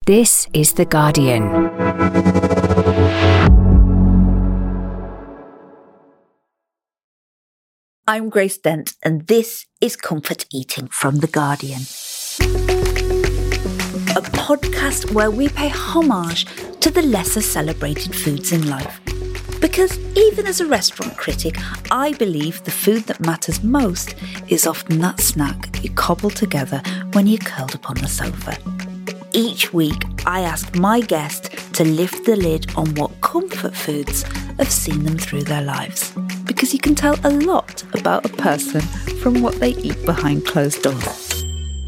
This is The Guardian. I'm Grace Dent, and this is Comfort Eating from The Guardian. A podcast where we pay homage to the lesser celebrated foods in life. Because even as a restaurant critic, I believe the food that matters most is often that snack you cobble together when you're curled up on the sofa. Each week, I ask my guest to lift the lid on what comfort foods have seen them through their lives. Because you can tell a lot about a person from what they eat behind closed doors.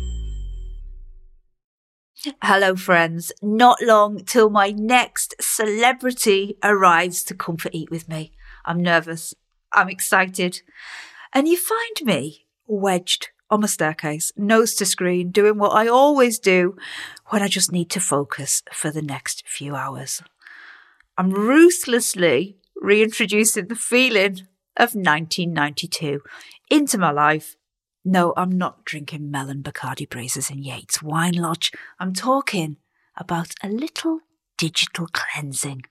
Hello friends, not long till my next celebrity arrives to comfort eat with me. I'm nervous, I'm excited, and you find me wedged on my staircase, nose to screen, doing what I always do when I just need to focus for the next few hours. I'm ruthlessly reintroducing the feeling of 1992 into my life. No, I'm not drinking melon Bacardi breezes in Yates Wine Lodge. I'm talking about a little digital cleansing.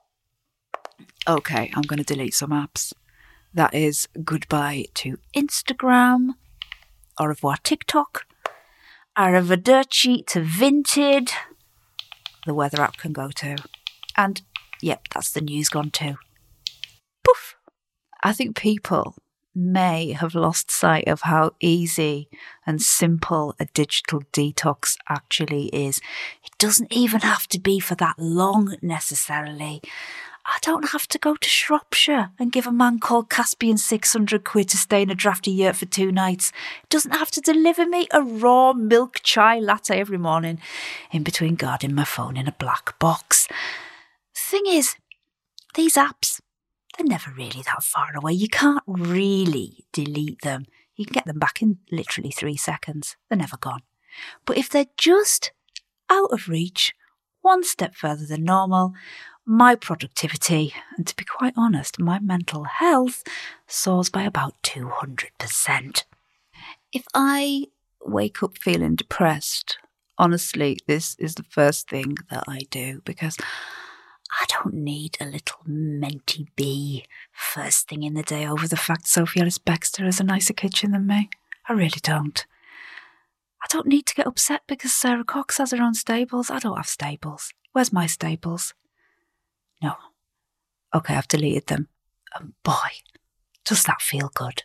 Okay, I'm going to delete some apps. That is goodbye to Instagram, au revoir TikTok, arrivederci to Vinted. The weather app can go too. And, yep, that's the news gone too. Poof! I think people may have lost sight of how easy and simple a digital detox actually is. It doesn't even have to be for that long necessarily. I don't have to go to Shropshire and give a man called Caspian 600 quid to stay in a drafty yurt for 2 nights. It doesn't have to deliver me a raw milk chai latte every morning in between guarding my phone in a black box. The thing is, these apps, they're never really that far away. You can't really delete them. You can get them back in literally 3 seconds. They're never gone. But if they're just out of reach, one step further than normal, my productivity, and to be quite honest, my mental health soars by about 200%. If I wake up feeling depressed, honestly, this is the first thing that I do because I don't need a little mentee bee first thing in the day over the fact Sophie Ellis-Bextor has a nicer kitchen than me. I really don't. I don't need to get upset because Sarah Cox has her own stables. I don't have stables. Where's my stables? No. Okay, I've deleted them. And boy, does that feel good.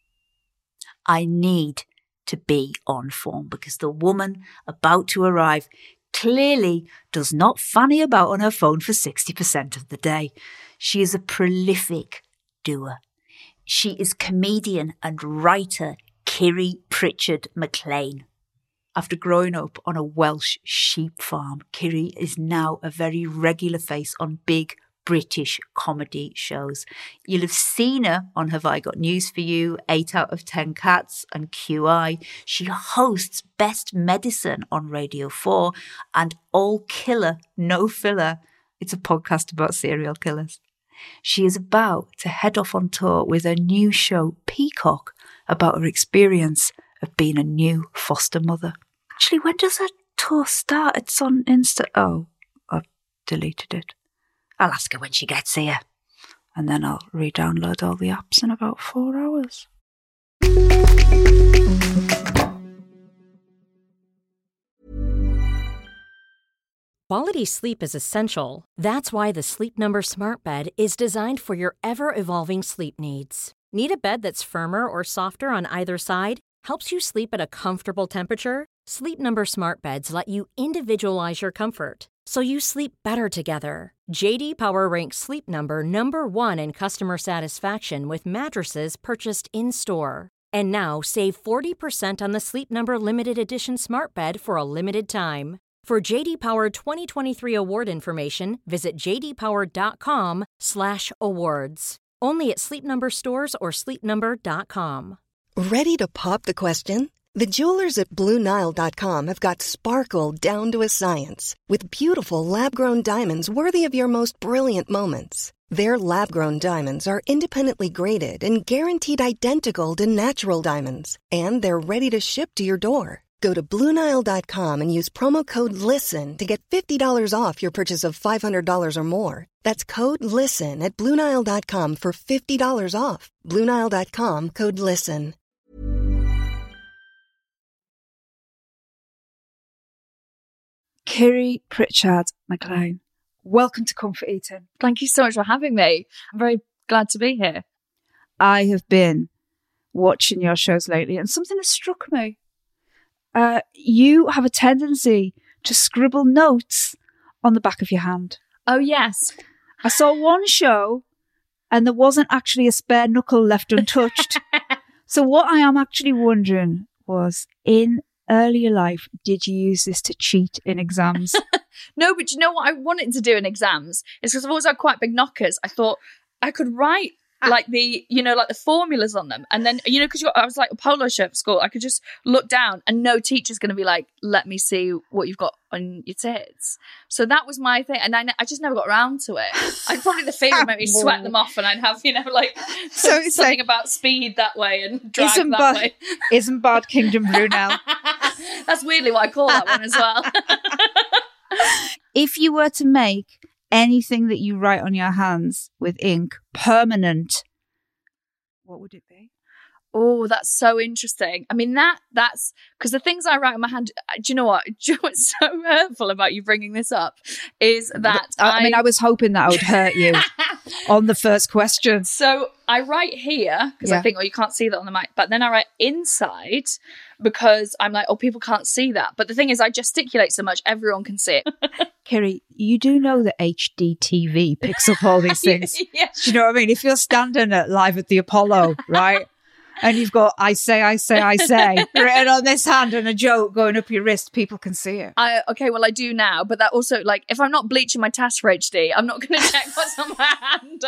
I need to be on form because the woman about to arrive clearly does not fanny about on her phone for 60% of the day. She is a prolific doer. She is comedian and writer Kiri Pritchard McLean. After growing up on a Welsh sheep farm, Kiri is now a very regular face on big British comedy shows. You'll have seen her on Have I Got News For You, 8 out of 10 Cats and QI. She hosts Best Medicine on Radio 4 and All Killer, No Filler. It's a podcast about serial killers. She is about to head off on tour with her new show, Peacock, about her experience of being a new foster mother. Actually, when does her tour start? It's on Insta. Oh, I've deleted it. I'll ask her when she gets here. And then I'll re-download all the apps in about 4 hours. Quality sleep is essential. That's why the Sleep Number Smart Bed is designed for your ever-evolving sleep needs. Need a bed that's firmer or softer on either side? Helps you sleep at a comfortable temperature? Sleep Number Smart Beds let you individualize your comfort, so you sleep better together. J.D. Power ranks Sleep Number number 1 in customer satisfaction with mattresses purchased in-store. And now, save 40% on the Sleep Number Limited Edition Smart Bed for a limited time. For J.D. Power 2023 award information, visit jdpower.com/awards. Only at Sleep Number stores or sleepnumber.com. Ready to pop the question? The jewelers at BlueNile.com have got sparkle down to a science with beautiful lab-grown diamonds worthy of your most brilliant moments. Their lab-grown diamonds are independently graded and guaranteed identical to natural diamonds, and they're ready to ship to your door. Go to BlueNile.com and use promo code LISTEN to get $50 off your purchase of $500 or more. That's code LISTEN at BlueNile.com for $50 off. BlueNile.com, code LISTEN. Kiri Pritchard McLean, welcome to Comfort Eating. Thank you so much for having me. I'm very glad to be here. I have been watching your shows lately and something has struck me. You have a tendency to scribble notes on the back of your hand. Oh, yes. I saw one show and there wasn't actually a spare knuckle left untouched. So what I am actually wondering was, in earlier life, did you use this to cheat in exams? No, but you know what I wanted to do in exams? Is because I've always had quite big knockers. I thought I could write like the formulas on them. And then, because I was like a polo shirt for school, I could just look down and no teacher's going to be like, let me see what you've got on your tits. So that was my thing. And I just never got around to it. I'd probably the fear would make me sweat them off and I'd have, so it's something about speed that way and drag that way. Isambard Kingdom Brunel. That's weirdly what I call that one as well. If you were to make anything that you write on your hands with ink permanent, what would it be? Oh, that's so interesting. I mean, that's because the things I write on my hand, do you know what's so hurtful about you bringing this up is that I was hoping that I would hurt you on the first question. So I write here because I think, you can't see that on the mic, but then I write inside because I'm like, people can't see that. But the thing is, I gesticulate so much, everyone can see it. Kiri, you do know that HDTV picks up all these things. Yes. Do you know what I mean? If you're standing live at the Apollo, right? And you've got I say written on this hand and a joke going up your wrist, people can see it. I do now, but that also, if I'm not bleaching my task for HD, I'm not going to check what's on my hand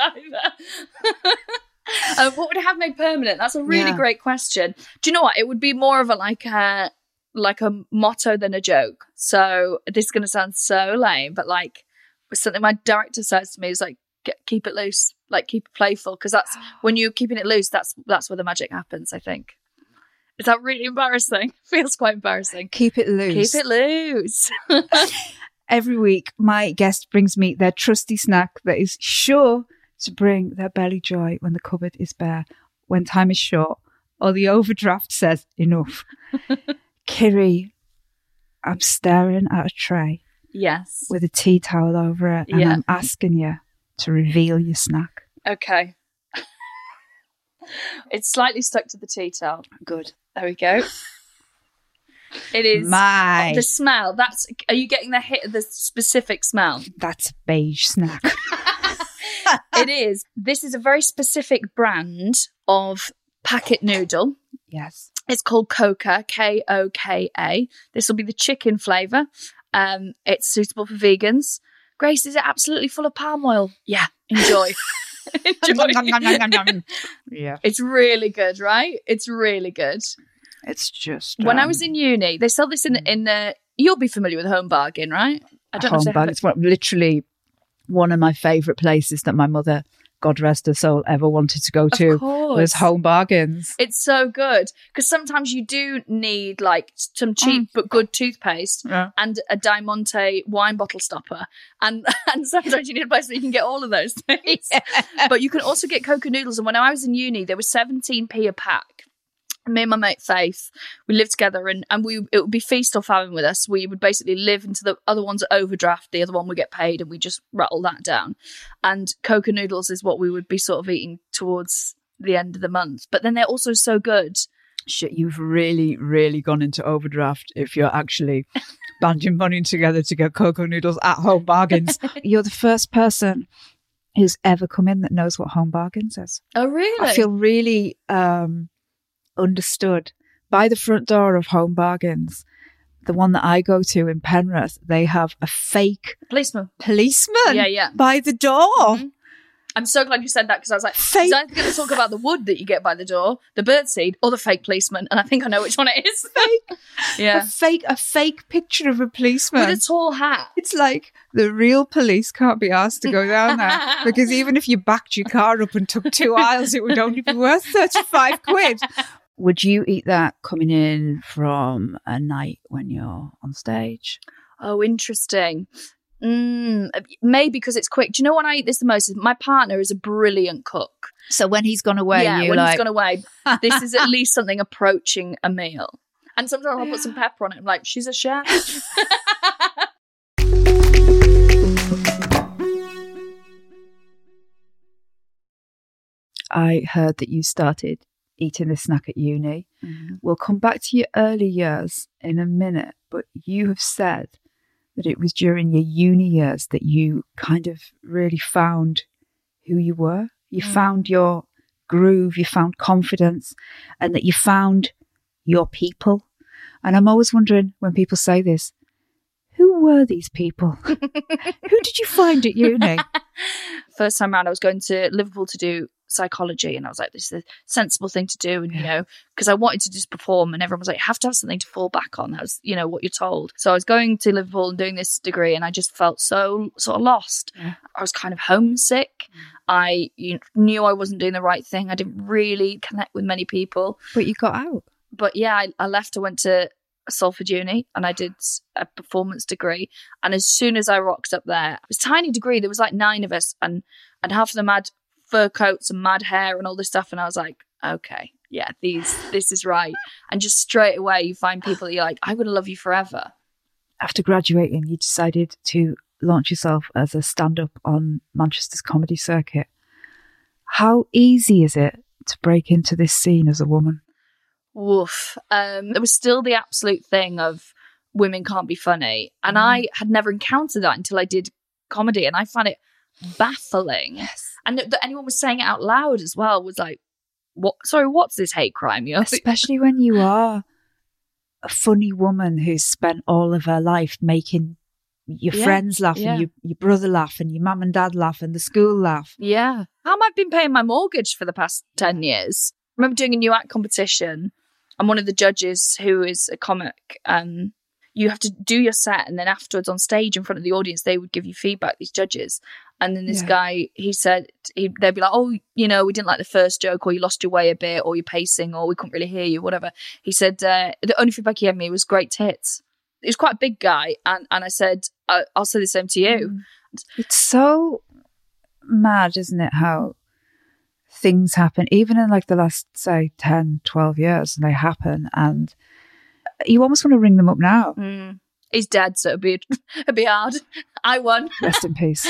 either. What would have made permanent? That's a really great question. Do you know what? It would be more of a motto than a joke. So this is going to sound so lame, but something my director says to me is keep it loose, keep it playful, because that's when you're keeping it loose, that's where the magic happens, I think. Is that really embarrassing? Feels quite embarrassing. Keep it loose. Keep it loose. Every week, my guest brings me their trusty snack that is sure to bring their belly joy when the cupboard is bare, when time is short, or the overdraft says enough. Kiri, I'm staring at a tray. Yes. With a tea towel over it, and I'm asking you to reveal your snack. Okay. It's slightly stuck to the tea towel. Good. There we go. It is the smell. Are you getting the specific smell? That's a beige snack. It is. This is a very specific brand of packet noodle. Yes. It's called Koka, Koka. This will be the chicken flavour. It's suitable for vegans. Grace, is it absolutely full of palm oil? Yeah, enjoy. Enjoy. Yeah. It's really good, right? It's really good. It's just... When I was in uni, they sell this in you'll be familiar with Home Bargain, right? I don't know if they have it. It's literally one of my favourite places that my mother, God rest her soul, ever wanted to go to was Home Bargains. It's so good because sometimes you do need some cheap but good toothpaste and a Diamante wine bottle stopper, and sometimes you need a place where you can get all of those things. Yeah. But you can also get Koka noodles, and when I was in uni, they were 17p a pack. Me and my mate Faith, we lived together, and it would be feast or famine with us. We would basically live into the other one's overdraft, the other one would get paid, and we just rattle that down. And Koka noodles is what we would be sort of eating towards the end of the month. But then they're also so good. Shit, you've really, really gone into overdraft if you're actually banding money together to get Koka noodles at Home Bargains. You're the first person who's ever come in that knows what Home Bargains is. Oh, really? I feel really... understood. By the front door of Home Bargains, the one that I go to in Penrith, they have a fake policeman by the door. Mm-hmm. I'm so glad you said that because I was like, is I going to talk about the wood that you get by the door, the birdseed, or the fake policeman? And I think I know which one it is. Fake. Yeah. A fake picture of a policeman. With a tall hat. It's like the real police can't be asked to go down there because even if you backed your car up and took 2 aisles, it would only be worth 35 quid. Would you eat that coming in from a night when you're on stage? Oh, interesting. Maybe because it's quick. Do you know when I eat this the most? My partner is a brilliant cook. So when he's gone away, he's gone away, this is at least something approaching a meal. And sometimes I'll put some pepper on it. I'm like, she's a chef. I heard that you started eating this snack at uni. Mm-hmm. We'll come back to your early years in a minute, but you have said that it was during your uni years that you kind of really found who you were. You found your groove, you found confidence, and that you found your people. And I'm always wondering when people say this, who were these people? Who did you find at uni? First time around, I was going to Liverpool to do psychology, and I was like, this is a sensible thing to do. And, you know, because I wanted to just perform, and everyone was like, you have to have something to fall back on. That was, you know, what you're told. So I was going to Liverpool and doing this degree, and I just felt so sort of lost. Yeah. I was kind of homesick. I knew I wasn't doing the right thing. I didn't really connect with many people. But you got out. But yeah, I left. I went to Salford Uni and I did a performance degree. And as soon as I rocked up there, it was a tiny degree. There was like 9 of us, and half of them had fur coats and mad hair and all this stuff. And I was like, okay, yeah, this is right. And just straight away, you find people that you're like, I'm going to love you forever. After graduating, you decided to launch yourself as a stand-up on Manchester's comedy circuit. How easy is it to break into this scene as a woman? Woof. There was still the absolute thing of women can't be funny. And I had never encountered that until I did comedy. And I found it baffling. Yes. And that anyone was saying it out loud as well was like, "What? Sorry, what's this hate crime?" You know? Especially when you are a funny woman who's spent all of her life making your friends laugh and your brother laugh and your mum and dad laugh and the school laugh. Yeah. How have I been paying my mortgage for the past 10 years? I remember doing a new act competition, and one of the judges, who is a comic, you have to do your set, and then afterwards on stage in front of the audience, they would give you feedback, these judges. And then this guy, he said, they'd be like, oh, you know, we didn't like the first joke, or you lost your way a bit, or your pacing, or we couldn't really hear you, whatever. He said, the only feedback he gave me was great tits. He was quite a big guy. And I said, I'll say the same to you. It's so mad, isn't it, how things happen, even in like the last, say, 10, 12 years, and they happen, and you almost want to ring them up now. He's dead, so it'd be hard. I won. Rest in peace.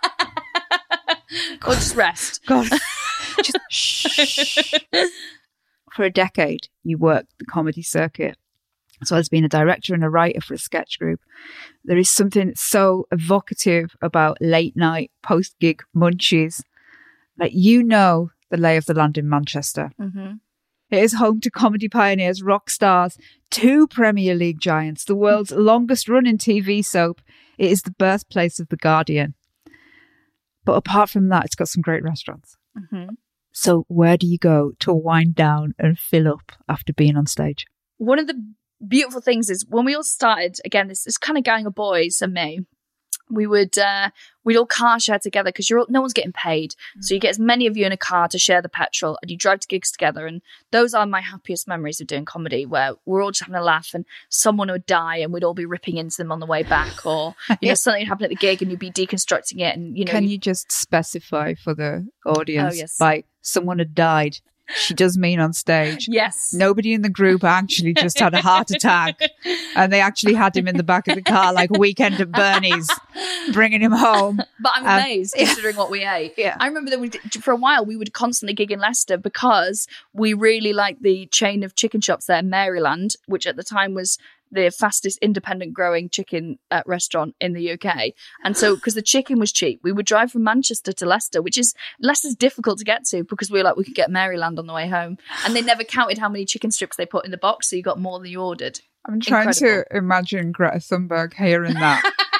Or just rest. God. Just shh. For a decade, you worked the comedy circuit. So as being a director and a writer for a sketch group, there is something so evocative about late night, post-gig munchies. Like, you know the lay of the land in Manchester. Mm-hmm. It is home to comedy pioneers, rock stars, 2 Premier League giants, the world's longest running TV soap. It is the birthplace of The Guardian. But apart from that, it's got some great restaurants. Mm-hmm. So where do you go to wind down and fill up after being on stage? One of the beautiful things is when we all started, again, this kind of gang of boys and me, we'd all car share together because no one's getting paid. So you get as many of you in a car to share the petrol, and you drive to gigs together. And those are my happiest memories of doing comedy, where we're all just having a laugh, and someone would die and we'd all be ripping into them on the way back, or you know, something would happen at the gig and you'd be deconstructing it. And you know, can you just specify for the audience by someone had died? She does mean on stage. Yes. Nobody in the group actually just had a heart attack, and they actually had him in the back of the car like a weekend at Bernie's, bringing him home. But I'm amazed considering what we ate. Yeah. I remember that for a while we would constantly gig in Leicester because we really liked the chain of chicken shops there, Maryland, which at the time was the fastest independent growing chicken restaurant in the UK. And so, because the chicken was cheap, we would drive from Manchester to Leicester, Leicester's difficult to get to, because we were like, we could get Maryland on the way home. And they never counted how many chicken strips they put in the box, so you got more than you ordered. I'm trying to imagine Greta Thunberg hearing that.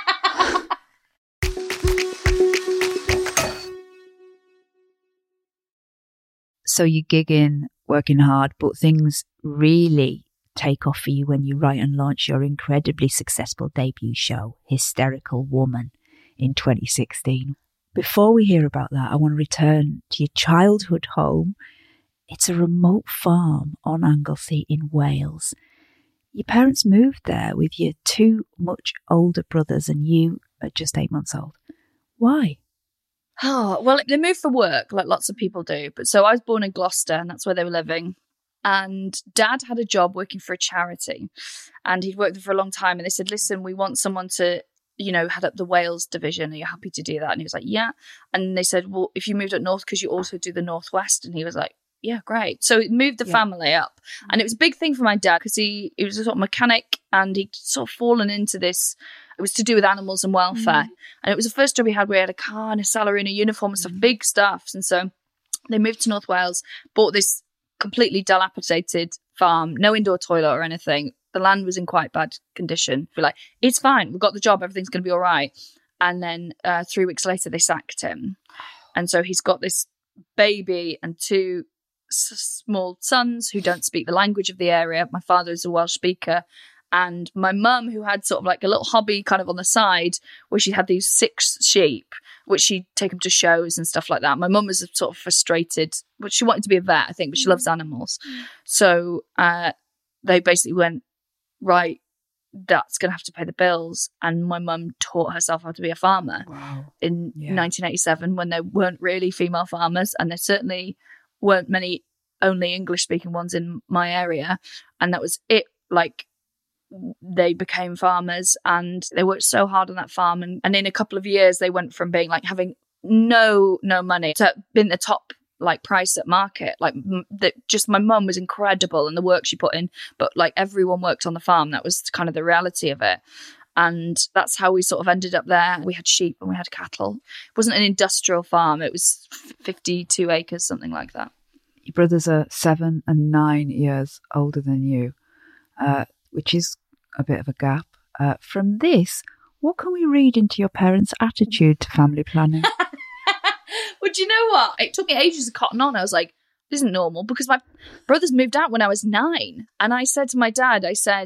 So you gig in, working hard, but things really take off for you when you write and launch your incredibly successful debut show, Hysterical Woman, in 2016. Before we hear about that, I want to return to your childhood home It's a remote farm on Anglesey in Wales. Your parents moved there with your 2 much older brothers and you at just 8 months old. Why? Oh, well, they moved for work, like lots of people do. But so I was born in Gloucester, and that's where they were living. And Dad had a job working for a charity, and he'd worked there for a long time. And they said, listen, we want someone to, head up the Wales division. Are you happy to do that? And he was like, yeah. And they said, well, if you moved up north, could you also do the Northwest? And he was like, yeah, great. So it moved the family up. And it was a big thing for my dad because he was a sort of mechanic, and he'd sort of fallen into this. It was to do with animals and welfare. And it was the first job he had where he had a car and a salary and a uniform and stuff, big stuff. And so they moved to North Wales, bought this completely dilapidated farm, no indoor toilet or anything. The land was in quite bad condition. We're like, it's fine. We've got the job. Everything's going to be all right. And then 3 weeks later, they sacked him. And so he's got this baby and 2 small sons who don't speak the language of the area. My father is a Welsh speaker. And my mum, who had sort of like a little hobby kind of on the side where she had these 6 sheep, which she'd take them to shows and stuff like that. My mum was sort of frustrated, but she wanted to be a vet, I think, but she loves animals. So they basically went, right, that's going to have to pay the bills. And my mum taught herself how to be a farmer in 1987 when there weren't really female farmers. And there certainly weren't many only English-speaking ones in my area. And that was it. Like, they became farmers and they worked so hard on that farm. And in a couple of years, they went from being like having no money to being the top like price at market. Like just my mum was incredible and the work she put in, but like everyone worked on the farm. That was kind of the reality of it. And that's how we sort of ended up there. We had sheep and we had cattle. It wasn't an industrial farm. It was 52 acres, something like that. Your brothers are 7 and 9 years older than you, which is a bit of a gap. From this, what can we read into your parents' attitude to family planning? Well, do you know what? It took me ages to cotton on. I was like, this isn't normal, because my brothers moved out when I was 9. And I said to my dad,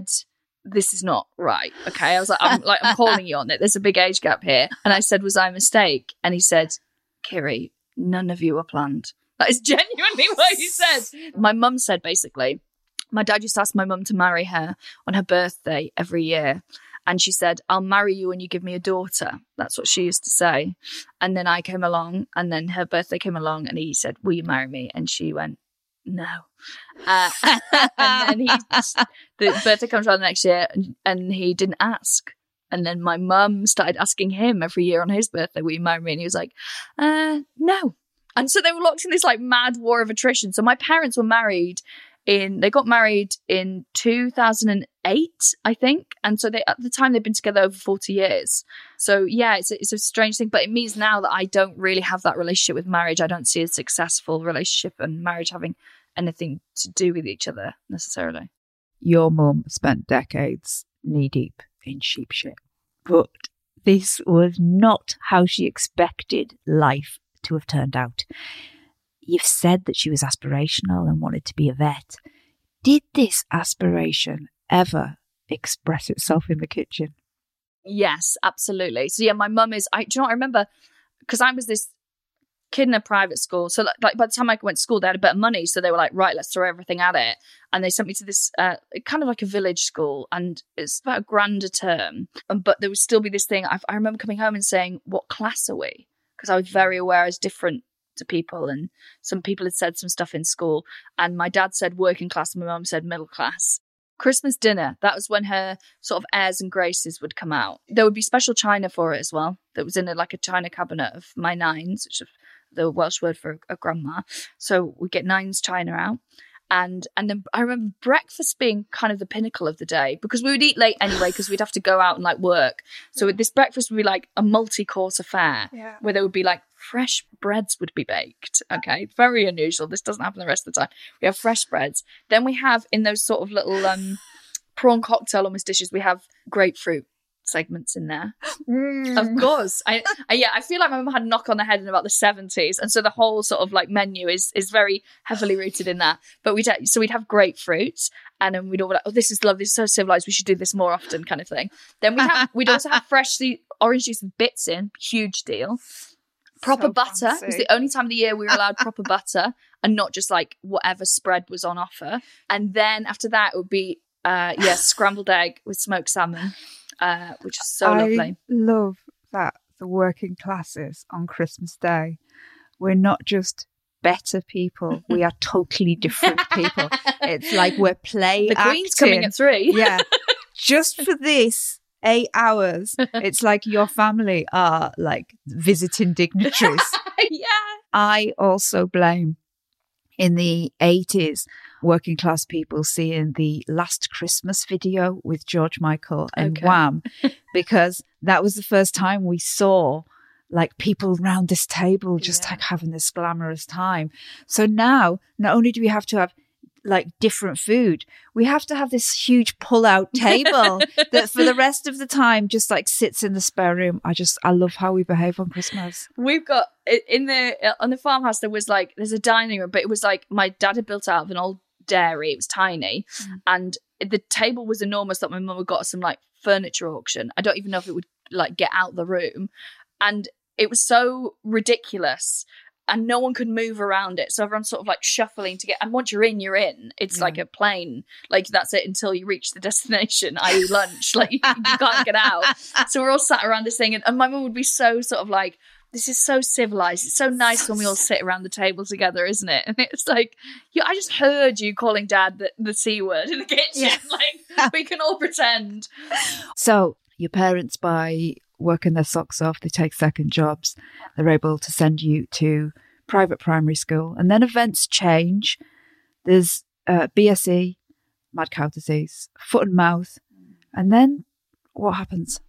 this is not right. Okay. I was like, I'm calling you on it. There's a big age gap here. And I said, was I a mistake? And he said, Kiri, none of you were planned. That is genuinely what he said. My mum said, basically, my dad used to ask my mum to marry her on her birthday every year. And she said, I'll marry you when you give me a daughter. That's what she used to say. And then I came along, and then her birthday came along, and he said, will you marry me? And she went, no. And then the birthday comes around the next year, and he didn't ask. And then my mum started asking him every year on his birthday, will you marry me? And he was like, no. And so they were locked in this like mad war of attrition. So my parents were married they got married in 2008, I think. And so at the time they'd been together over 40 years. So yeah, it's a strange thing, but it means now that I don't really have that relationship with marriage. I don't see a successful relationship and marriage having anything to do with each other necessarily. Your mum spent decades knee deep in sheep shit, but this was not how she expected life to have turned out. You've said that she was aspirational and wanted to be a vet. Did this aspiration ever express itself in the kitchen? Yes, absolutely. So yeah, my mum is, do you know what I remember? Because I was this kid in a private school. So like by the time I went to school, they had a bit of money. So they were like, right, let's throw everything at it. And they sent me to this kind of like a village school, and it's about a grand a term. But there would still be this thing. I remember coming home and saying, what class are we? Because I was very aware I was different to people, and some people had said some stuff in school, and my dad said working class and my mum said middle class. Christmas dinner, that was when her sort of airs and graces would come out. There would be special china for it as well, that was in like a china cabinet of my nines, which is the Welsh word for a grandma. So we'd get nines china out. And then I remember breakfast being kind of the pinnacle of the day, because we would eat late anyway, because we'd have to go out and like work. So this breakfast would be like a multi-course affair, where there would be like fresh breads would be baked. Okay, very unusual. This doesn't happen the rest of the time. We have fresh breads. Then we have in those sort of little prawn cocktail almost dishes, we have grapefruit segments in there. Of course. I feel like my mum had a knock on the head in about the 70s, and so the whole sort of like menu is very heavily rooted in that. But we'd have grapefruit, and then we'd all be like, oh, this is lovely, this is so civilized, we should do this more often, kind of thing. Then we'd also have freshly orange juice with bits in, huge deal. Proper So butter. fancy. It was the only time of the year we were allowed proper butter and not just like whatever spread was on offer. And then after that, it would be, scrambled egg with smoked salmon, which is so lovely. I love that the working classes on Christmas Day, we're not just better people, we are totally different people. It's like we're play The Queen's coming at 3. Yeah. Just for this 8 hours, it's like your family are like visiting dignitaries. Yeah. I also blame in the 80s working class people seeing the Last Christmas video with George Michael and Wham, because that was the first time we saw like people around this table just like having this glamorous time. So now, not only do we have to have like different food, we have to have this huge pull-out table that for the rest of the time just like sits in the spare room. I love how we behave on Christmas. We've got on the farmhouse, there's a dining room, but it was like my dad had built out of an old dairy. It was tiny, and the table was enormous that my mum had got some like furniture auction. I don't even know if it would like get out the room, and it was so ridiculous. And no one could move around it. So everyone's sort of like shuffling to get, and once you're in, you're in. It's like a plane. Like that's it until you reach the destination, i.e. lunch. Like you can't get out. So we're all sat around this thing. And my mum would be so sort of like, this is so civilized. It's so nice when we all sit around the table together, isn't it? And it's like, I just heard you calling Dad the C word in the kitchen. Yeah. Like we can all pretend. So your parents, by working their socks off, they take second jobs, they're able to send you to private primary school, and then events change. There's BSE, mad cow disease, foot and mouth, and then what happens?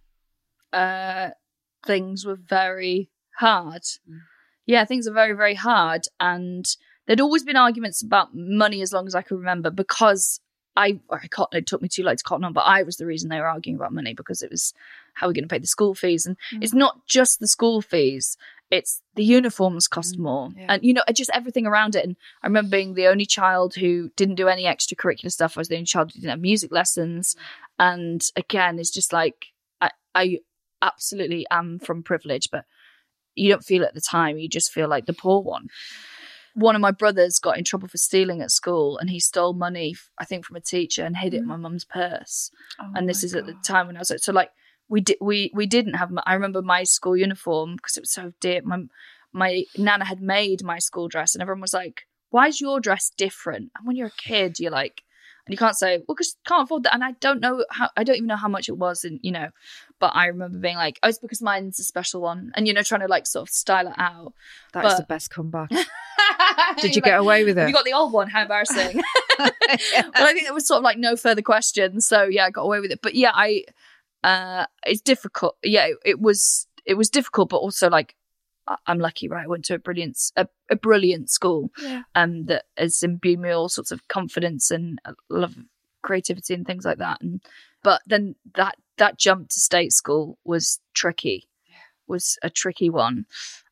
Things were very hard. Yeah, things are very, very hard, and there'd always been arguments about money as long as I could remember, because it took me too late to cotton on, but I was the reason they were arguing about money, because it was how we're going to pay the school fees. And it's not just the school fees, it's the uniforms cost more. Yeah. And, just everything around it. And I remember being the only child who didn't do any extracurricular stuff. I was the only child who didn't have music lessons. And again, it's just like, I absolutely am from privilege, but you don't feel it at the time. You just feel like the poor one. One of my brothers got in trouble for stealing at school, and he stole money, I think, from a teacher and hid it in my mum's purse. And this is at the time when I was like, so like we didn't have. I remember my school uniform, because it was so dear. My nana had made my school dress, and everyone was like, "Why is your dress different?" And when you're a kid, you're like, and you can't say, "Well, because can't afford that." And I don't even know how much it was, and But I remember being like, "Oh, it's because mine's a special one," and trying to like sort of style it out. That's the best comeback. Did you get away with it? You got the old one. How embarrassing. But I think there was sort of like no further questions. So yeah, I got away with it. But yeah, it's difficult. Yeah, it was difficult, but also like, I'm lucky, right? I went to a brilliant school, that has imbued me all sorts of confidence and a love of creativity and things like that. But then that jump to state school was tricky. Was a tricky one.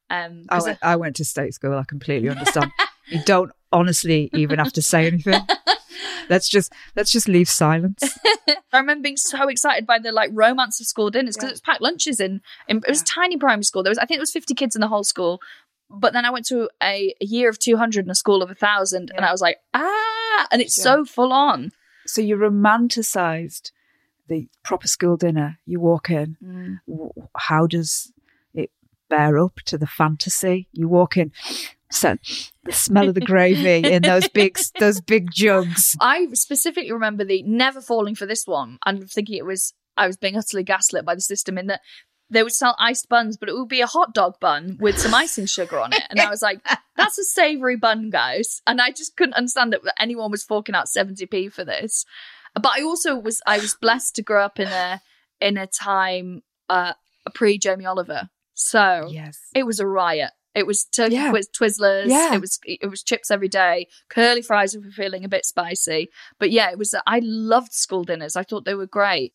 I went to state school. I completely understand. You don't honestly even have to say anything. Let's just leave silence. I remember being so excited by the like romance of school dinners, because it was packed lunches in it was tiny primary school. I think there was 50 kids in the whole school. But then I went to a year of 200 and a school of 1,000, and I was like, and it's so full on. So you romanticized the proper school dinner. You walk in. How does it bear up to the fantasy? You walk in, so the smell of the gravy in those big jugs. I specifically remember the never falling for this one, and thinking I was being utterly gaslit by the system, in that they would sell iced buns, but it would be a hot dog bun with some icing sugar on it. And I was like, that's a savoury bun, guys. And I just couldn't understand that anyone was forking out 70p for this. But I was blessed to grow up in a time pre-Jamie Oliver. So it was a riot. It was turkey Twizzlers. Yeah. It was chips every day. Curly fries if we're feeling a bit spicy. But yeah, I loved school dinners. I thought they were great.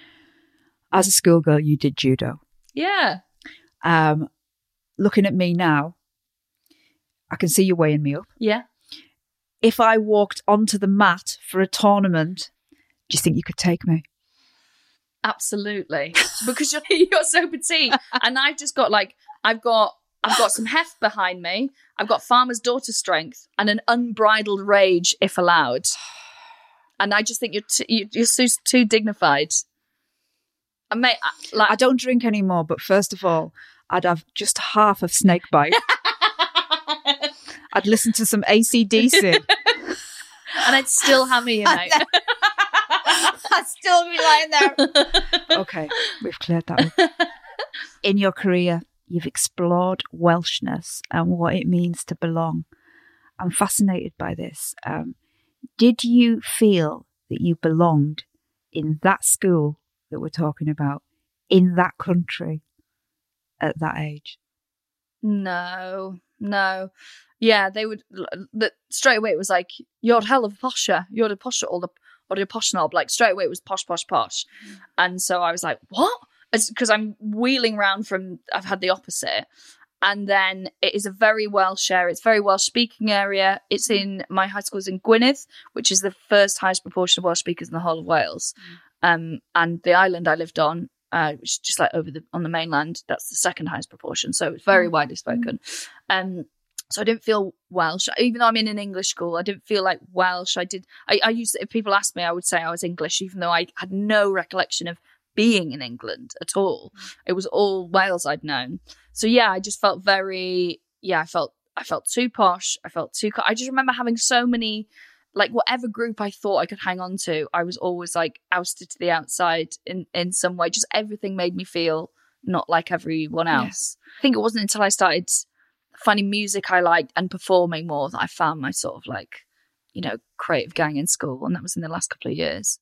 As a schoolgirl, you did judo. Yeah. Looking at me now, I can see you weighing me up. Yeah. If I walked onto the mat for a tournament, do you think you could take me? Absolutely. Because you're so petite. And I've just got I've got some heft behind me. I've got farmer's daughter strength and an unbridled rage, if allowed. And I just think you're too dignified. And mate, I don't drink anymore, but first of all, I'd have just half of Snakebite. I'd listen to some AC/DC. And I'd still hammer you, mate. I'd still be lying there. Okay, we've cleared that up. In your career, you've explored Welshness and what it means to belong. I'm fascinated by this. Did you feel that you belonged in that school that we're talking about, in that country, at that age? No. Yeah, they would. Straight away, it was like, you're hell of a posher. You're the posher, or the posh knob. Like, straight away, it was posh. And so I was like, what? Because I'm wheeling round from, I've had the opposite. And then it is a very Welsh area. It's a very Welsh speaking area. It's in, my high school is in Gwynedd, which is the first highest proportion of Welsh speakers in the whole of Wales. And the island I lived on, which is just like on the mainland, that's the second highest proportion. So it's very widely spoken. So I didn't feel Welsh, even though I'm in an English school. I didn't feel like Welsh. I used to, if people asked me, I would say I was English, even though I had no recollection of being in England at all. It was all Wales I'd known. So yeah, I just felt I felt too posh. I just remember having so many, like, whatever group I thought I could hang on to, I was always like ousted to the outside in some way. Just everything made me feel not like everyone else. Yeah. I think it wasn't until I started finding music I liked and performing more that I found my sort of like, creative gang in school. And that was in the last couple of years.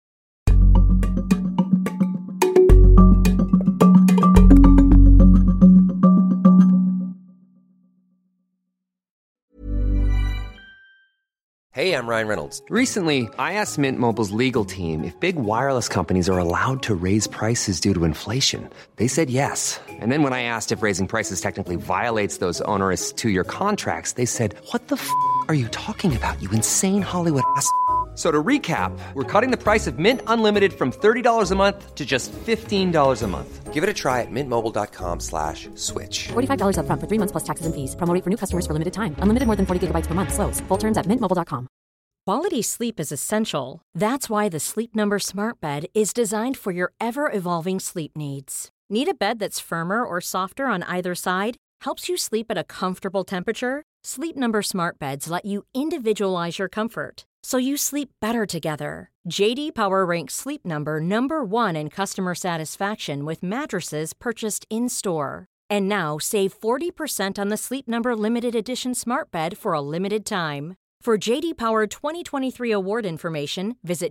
Hey, I'm Ryan Reynolds. Recently, I asked Mint Mobile's legal team if big wireless companies are allowed to raise prices due to inflation. They said yes. And then when I asked if raising prices technically violates those onerous 2-year contracts, they said, "What the f*** are you talking about, you insane Hollywood ass?" So to recap, we're cutting the price of Mint Unlimited from $30 a month to just $15 a month. Give it a try at mintmobile.com/switch. $45 up front for 3 months plus taxes and fees. Promo rate for new customers for limited time. Unlimited more than 40 gigabytes per month. Slows full terms at mintmobile.com. Quality sleep is essential. That's why the Sleep Number Smart Bed is designed for your ever-evolving sleep needs. Need a bed that's firmer or softer on either side? Helps you sleep at a comfortable temperature? Sleep Number Smart Beds let you individualize your comfort, so you sleep better together. J.D. Power ranks Sleep Number #1 in customer satisfaction with mattresses purchased in-store. And now save 40% on the Sleep Number Limited Edition Smart Bed for a limited time. For J.D. Power 2023 award information, visit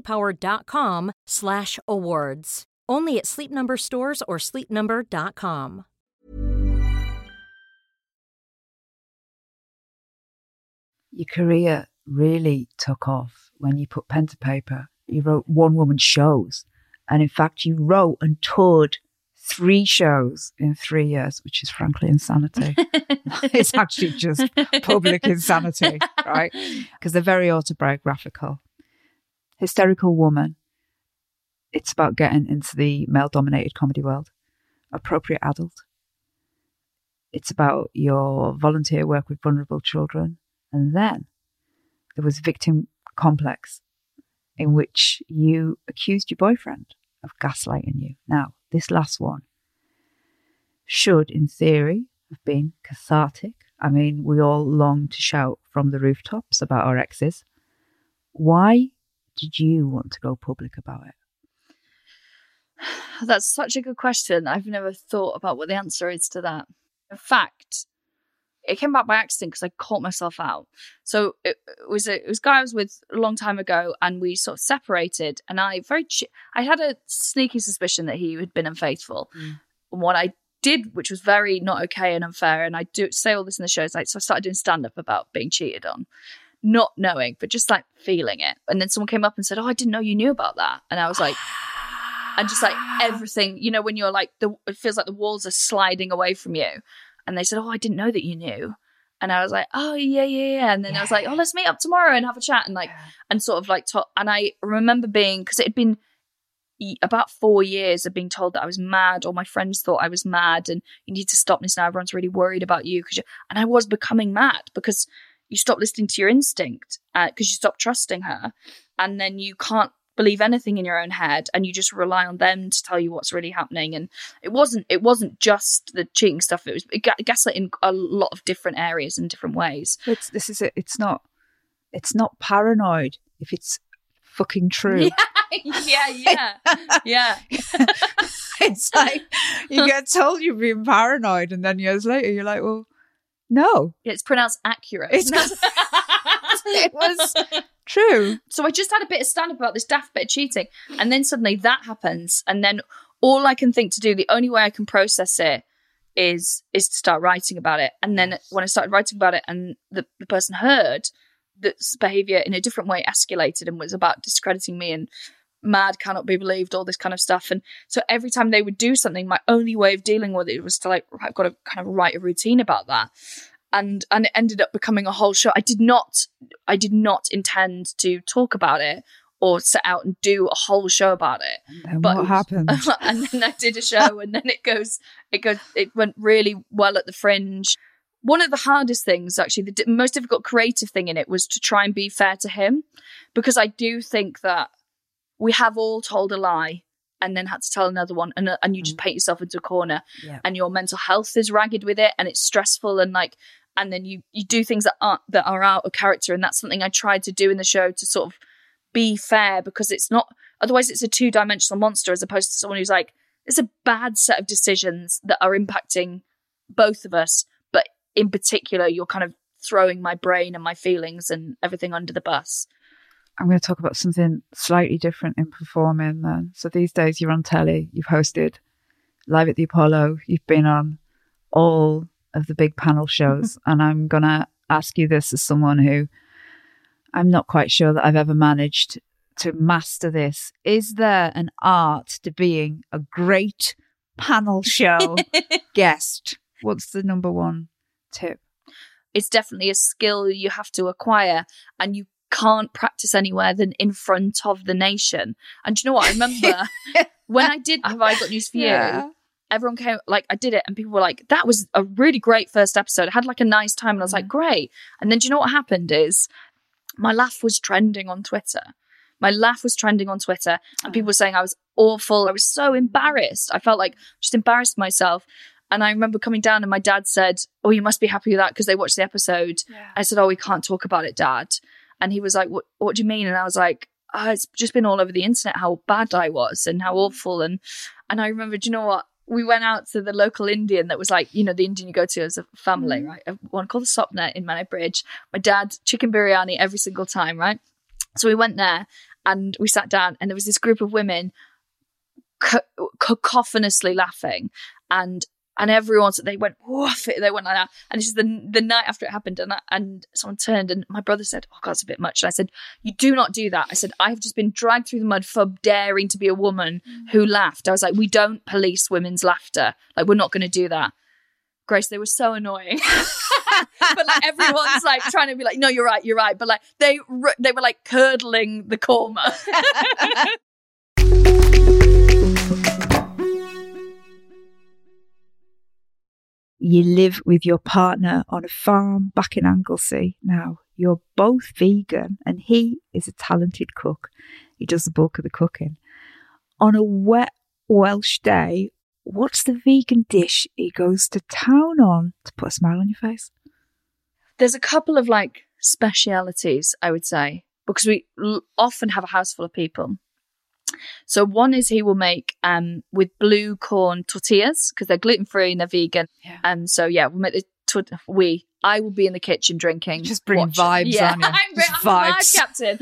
jdpower.com/awards. Only at Sleep Number stores or sleepnumber.com. Your career really took off when you put pen to paper. You wrote one-woman shows. And in fact, you wrote and toured 3 shows in 3 years, which is frankly insanity. It's actually just public insanity, right? Because they're very autobiographical. Hysterical Woman. It's about getting into the male-dominated comedy world. Appropriate Adult. It's about your volunteer work with vulnerable children. And then there was Victim Complex, in which you accused your boyfriend of gaslighting you. Now, this last one should, in theory, have been cathartic. I mean, we all long to shout from the rooftops about our exes. Why did you want to go public about it? That's such a good question. I've never thought about what the answer is to that. In fact, it came about by accident because I caught myself out. So it was a guy I was with a long time ago, and we sort of separated. And I had a sneaky suspicion that he had been unfaithful. And what I did, which was very not okay and unfair, and I do say all this in the shows, like, so I started doing stand-up about being cheated on, not knowing, but just like feeling it. And then someone came up and said, "Oh, I didn't know you knew about that." And I was like, and just like everything, when you're like, it feels like the walls are sliding away from you. And they said, "Oh, I didn't know that you knew." And I was like, "Oh, yeah. And then I was like, "Oh, let's meet up tomorrow and have a chat." And like, and sort of like, and I remember being, because it had been about 4 years of being told that I was mad, or my friends thought I was mad, and you need to stop this now. Everyone's really worried about you. And I was becoming mad because you stop listening to your instinct because you stop trusting her, and then you can't believe anything in your own head, and you just rely on them to tell you what's really happening. And it wasn't just the cheating stuff. It was gaslighting in a lot of different areas in different ways. This is it. It's not paranoid if it's fucking true. Yeah. It's like you get told you're being paranoid, and then years later you're like, well, no. It's pronounced accurate. It was true. So I just had a bit of stand-up about this daft bit of cheating, and then suddenly that happens, and then all I can think to do, the only way I can process it is to start writing about it. And then when I started writing about it, and the person heard that behaviour in a different way escalated and was about discrediting me and mad, cannot be believed, all this kind of stuff. And so every time they would do something, my only way of dealing with it was to like, I've got to kind of write a routine about that. And it ended up becoming a whole show. I did not intend to talk about it or set out and do a whole show about it. And what happened? And then I did a show, and then it went really well at the Fringe. One of the hardest things, actually, the most difficult creative thing in it was to try and be fair to him, because I do think that we have all told a lie and then had to tell another one, and you just paint yourself into a corner, and your mental health is ragged with it, and it's stressful, and then you do things that are out of character. And that's something I tried to do in the show, to sort of be fair, because it's not, otherwise it's a 2-dimensional monster, as opposed to someone who's like, it's a bad set of decisions that are impacting both of us, but in particular, you're kind of throwing my brain and my feelings and everything under the bus. I'm going to talk about something slightly different in performing then. So these days you're on telly, you've hosted Live at the Apollo, you've been on all of the big panel shows. And I'm going to ask you this as someone who I'm not quite sure that I've ever managed to master this. Is there an art to being a great panel show guest? What's the number one tip? It's definitely a skill you have to acquire, and you can't practice anywhere than in front of the nation. And do you know what? I remember when I did Have I Got News for You, everyone came, like, I did it, and people were like, that was a really great first episode. I had like a nice time, and I was like, great. And then do you know what happened is my laugh was trending on Twitter. And people were saying I was awful. I was so embarrassed. I felt like just embarrassed myself. And I remember coming down, and my dad said, oh, you must be happy with that because they watched the episode. I said, oh, we can't talk about it, Dad. And he was like, what do you mean? And I was like, oh, it's just been all over the internet how bad I was and how awful. And I remember, do you know what? We went out to the local Indian that was like, you know, the Indian you go to as a family, right? One called the Sopna in Manor Bridge. My dad, chicken biryani every single time, right? So we went there and we sat down, and there was this group of women cacophonously laughing, and everyone, so they went, woof, they went like that. And this is the night after it happened, and someone turned, and my brother said, oh God, it's a bit much. And I said, you do not do that. I said, I've just been dragged through the mud for daring to be a woman who laughed. I was like, we don't police women's laughter. Like, we're not going to do that. Grace, they were so annoying. But like everyone's like trying to be like, no, you're right. But like they were like curdling the korma. You live with your partner on a farm back in Anglesey. Now, you're both vegan, and he is a talented cook. He does the bulk of the cooking. On a wet Welsh day, what's the vegan dish he goes to town on to put a smile on your face? There's a couple of like specialities, I would say, because we often have a house full of people. So one is he will make with blue corn tortillas, because they're gluten-free and they're vegan. So yeah, we'll make I will be in the kitchen drinking. Just bring vibes on you. I'm vibes. Captain.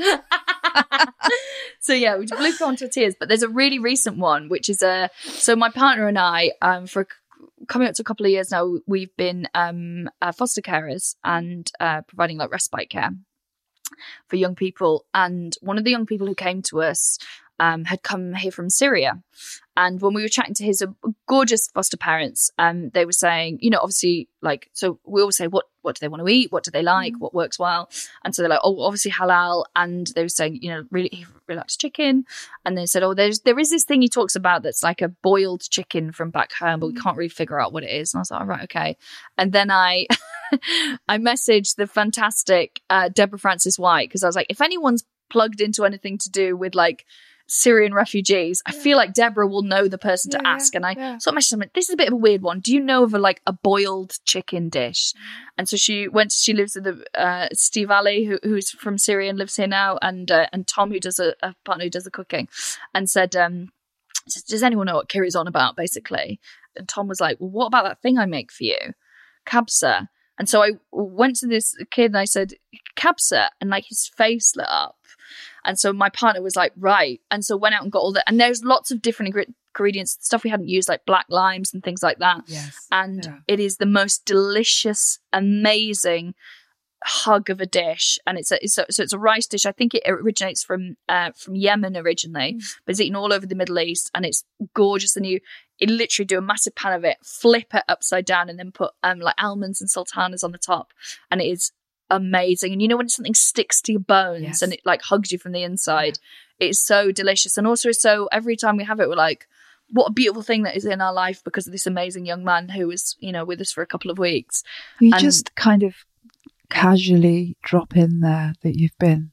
So yeah, we do blue corn tortillas, but there's a really recent one, which is so my partner and I, for coming up to a couple of years now, we've been foster carers and providing like respite care for young people. And one of the young people who came to us had come here from Syria. And when we were chatting to his gorgeous foster parents, they were saying, obviously, like, so we always say, what do they want to eat? What do they like? What works well? And so they're like, oh, obviously halal. And they were saying, really, he really likes chicken. And they said, oh, there is this thing he talks about that's like a boiled chicken from back home, but we can't really figure out what it is. And I was like, all right, okay. And then I messaged the fantastic Deborah Francis White, because I was like, if anyone's plugged into anything to do with like Syrian refugees, I feel like Deborah will know the person to ask. And I sort of messaged them, this is a bit of a weird one. Do you know of a boiled chicken dish? And so she lives with Steve Ali, who's from Syria and lives here now, and Tom, who does a partner who does the cooking, and said, does anyone know what Kiri's on about, basically? And Tom was like, well, what about that thing I make for you? Kabsa. And so I went to this kid and I said, Kabsa, and like his face lit up. And so my partner was like, right. And so went out and got all that. And there's lots of different ingredients, stuff we hadn't used, like black limes and things like that. Yes. And it is the most delicious, amazing hug of a dish. And it's a rice dish. I think it originates from Yemen originally, but it's eaten all over the Middle East, and it's gorgeous. And you literally do a massive pan of it, flip it upside down, and then put like almonds and sultanas on the top. And it is amazing. And when something sticks to your bones and it like hugs you from the inside, it's so delicious. And also, so every time we have it, we're like, what a beautiful thing that is in our life because of this amazing young man who was with us for a couple of weeks. Just kind of casually drop in there that you've been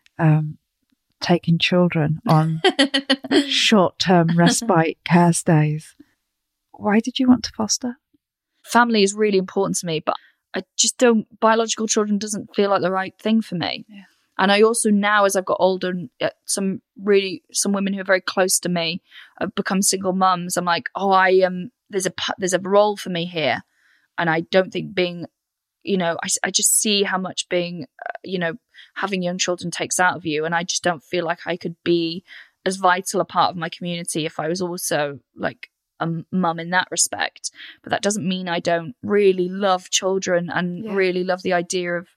taking children on short-term respite care stays. Why did you want to foster? Family is really important to me, but I just don't, biological children doesn't feel like the right thing for me. Yeah. And I also now, as I've got older, some women who are very close to me have become single mums. I'm like, there's a role for me here. And I don't think being, I just see how much being, having young children takes out of you. And I just don't feel like I could be as vital a part of my community if I was also like a mum in that respect. But that doesn't mean I don't really love children and really love the idea of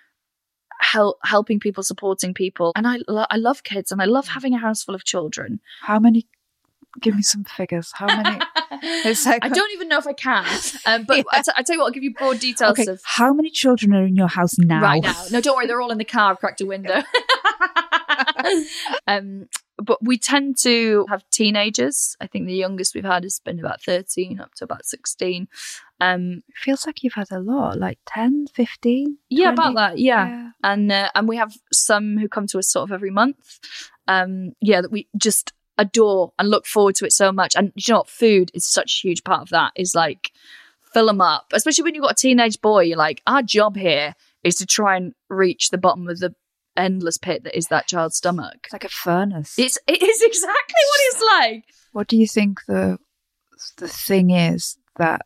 helping people, supporting people. And I love kids, and I love having a house full of children. How many? Give me some figures. How many? I don't even know if I can. But I tell you what, I'll give you broad details. Okay. How many children are in your house now? Right now. No, don't worry. They're all in the car. I've cracked a window. But we tend to have teenagers. I think the youngest we've had has been about 13 up to about 16. It feels like you've had a lot, like 10, 15? 20? Yeah, about that, yeah. And we have some who come to us sort of every month. That we just adore and look forward to it so much. And food is such a huge part of that, is like, fill them up. Especially when you've got a teenage boy, you're like, our job here is to try and reach the bottom of the endless pit that is that child's stomach. It's like a furnace. It is exactly what it's like. What do you think the thing is that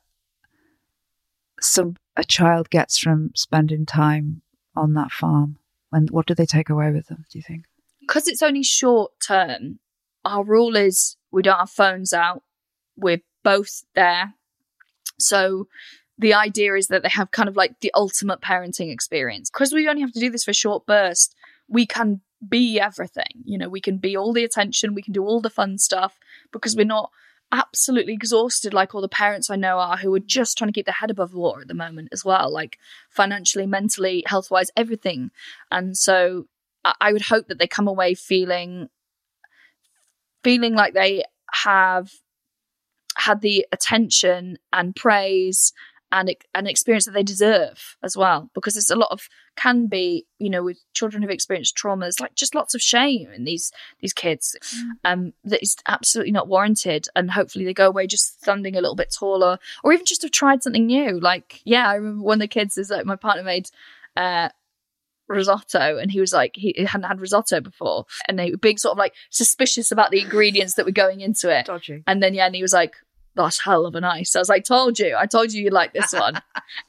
a child gets from spending time on that farm? What do they take away with them, do you think? Because it's only short term, our rule is we don't have phones out. We're both there. So the idea is that they have kind of like the ultimate parenting experience. Because we only have to do this for a short burst, we can be everything. We can be all the attention, we can do all the fun stuff, because we're not absolutely exhausted like all the parents I know are, who are just trying to keep their head above water at the moment as well, like financially, mentally, health-wise, everything. And so I would hope that they come away feeling like they have had the attention and praise and an experience that they deserve as well, because there's a lot of, can be, with children who've experienced trauma, there's like just lots of shame in these kids that is absolutely not warranted. And hopefully they go away just standing a little bit taller, or even just have tried something new. Like, I remember one of the kids is like, my partner made risotto, and he was like, he hadn't had risotto before, and they were being sort of like suspicious about the ingredients that were going into it. Dodgy. And then and he was like, that's hell of a nice. I was like, I told you you'd like this one.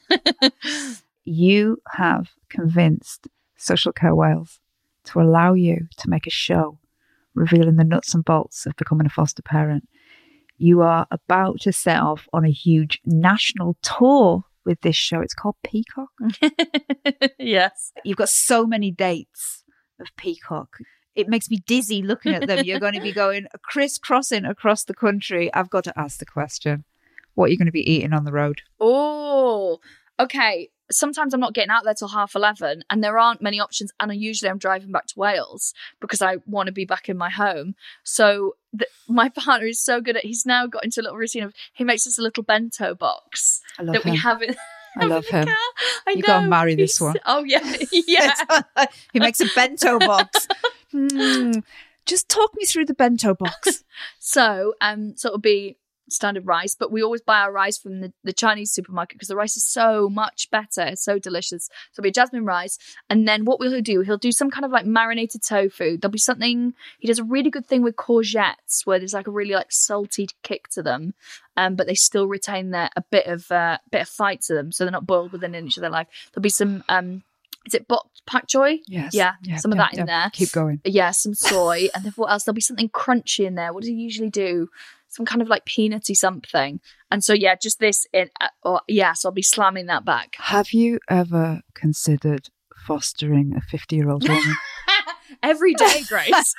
You have convinced Social Care Wales to allow you to make a show revealing the nuts and bolts of becoming a foster parent. You are about to set off on a huge national tour with this show. It's called Peacock. Yes. You've got so many dates of Peacock. It makes me dizzy looking at them. You're going to be going crisscrossing across the country. I've got to ask the question, what are you going to be eating on the road? Oh, okay. Sometimes I'm not getting out there till 11:30 and there aren't many options. And usually I'm driving back to Wales because I want to be back in my home. So my partner is so good he's now got into a little routine of, he makes us a little bento box that we have in. I love him. You got to marry this one. Oh, yeah. Yeah. He makes a bento box. Just talk me through the bento box. So it'll be standard rice, but we always buy our rice from the Chinese supermarket because the rice is so much better. It's so delicious. So it'll be jasmine rice. And then what he'll do some kind of like marinated tofu. There'll be something, he does a really good thing with courgettes where there's like a really like salty kick to them. But they still retain a bit of fight to them. So they're not boiled within an inch of their life. There'll be some, is it bok choy? Yes. Yeah, some of that in there. Keep going. Yeah, some soy. And then what else? There'll be something crunchy in there. What does he usually do? Some kind of like peanutty something. And so, yeah, just this. So I'll be slamming that back. Have you ever considered fostering a 50-year-old woman? Every day, Grace.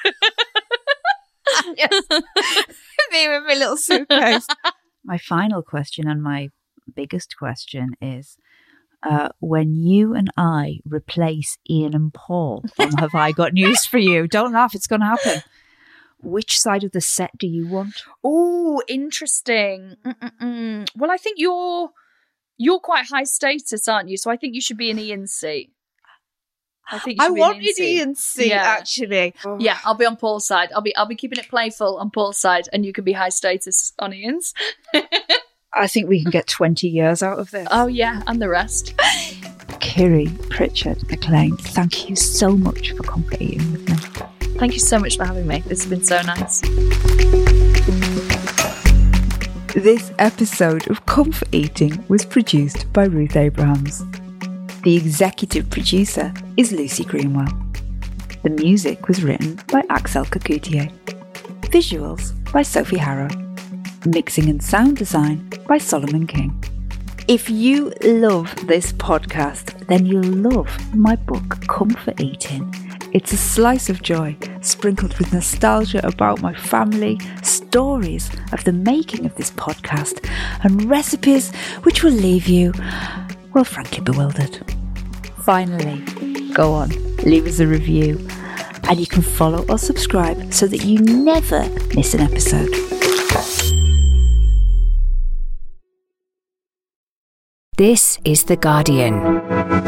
Yes. Me with my little suitcase. My final question and my biggest question is, when you and I replace Ian and Paul on Have I Got News for You? Don't laugh, it's going to happen. Which side of the set do you want? Oh, interesting. Well, I think you're quite high status, aren't you? So I think you should be in Ian's seat. I wanted Ian's seat, actually. Oh. Yeah, I'll be on Paul's side. I'll be keeping it playful on Paul's side, and you can be high status on Ian's. I think we can get 20 years out of this. Oh yeah, and the rest. Kiri Pritchard McLean, thank you so much for comfort eating with me. Thank you so much for having me. This has been so nice. This episode of Comfort Eating was produced by Ruth Abrahams. The executive producer is Lucy Greenwell. The music was written by Axel Kakoutié. Visuals by Sophie Harrow. Mixing and sound design by Solomon King. If you love this podcast, then you'll love my book, Comfort Eating. It's a slice of joy, sprinkled with nostalgia about my family, stories of the making of this podcast, and recipes which will leave you, well, frankly bewildered. Finally, go on, leave us a review, and you can follow or subscribe so that you never miss an episode. This is The Guardian.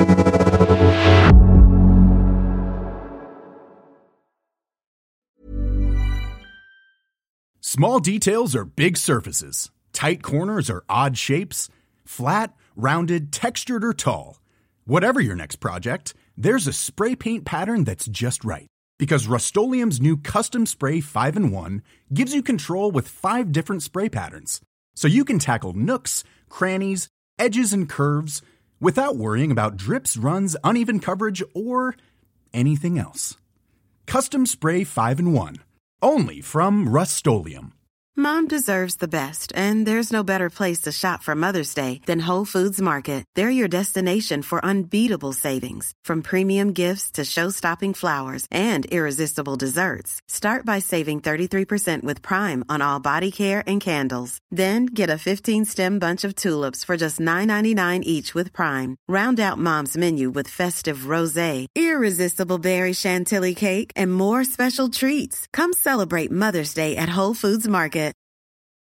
Small details are big surfaces. Tight corners are odd shapes. Flat, rounded, textured, or tall. Whatever your next project, there's a spray paint pattern that's just right. Because Rust-Oleum's new Custom Spray 5-in-1 gives you control with 5 different spray patterns. So you can tackle nooks, crannies, edges, and curves without worrying about drips, runs, uneven coverage, or anything else. Custom Spray 5-in-1. Only from Rust-Oleum. Mom deserves the best, and there's no better place to shop for Mother's Day than Whole Foods Market. They're your destination for unbeatable savings, from premium gifts to show-stopping flowers and irresistible desserts. Start by saving 33% with Prime on all body care and candles. Then get a 15-stem bunch of tulips for just $9.99 each with Prime. Round out Mom's menu with festive rosé, irresistible berry chantilly cake, and more special treats. Come celebrate Mother's Day at Whole Foods Market.